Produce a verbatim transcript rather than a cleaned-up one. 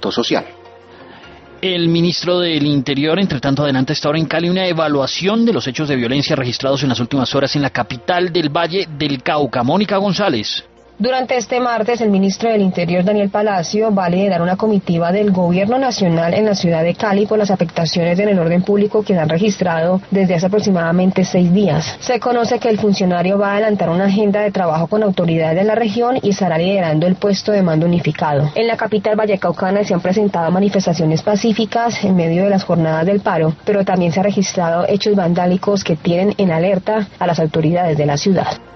conflicto social. El ministro del Interior, entre tanto, adelanta esta hora en Cali una evaluación de los hechos de violencia registrados en las últimas horas en la capital del Valle del Cauca. Mónica González. Durante este martes, el ministro del Interior, Daniel Palacio, va a liderar una comitiva del Gobierno Nacional en la ciudad de Cali por las afectaciones en el orden público que se han registrado desde hace aproximadamente seis días. Se conoce que el funcionario va a adelantar una agenda de trabajo con autoridades de la región y estará liderando el puesto de mando unificado. En la capital vallecaucana se han presentado manifestaciones pacíficas en medio de las jornadas del paro, pero también se han registrado hechos vandálicos que tienen en alerta a las autoridades de la ciudad.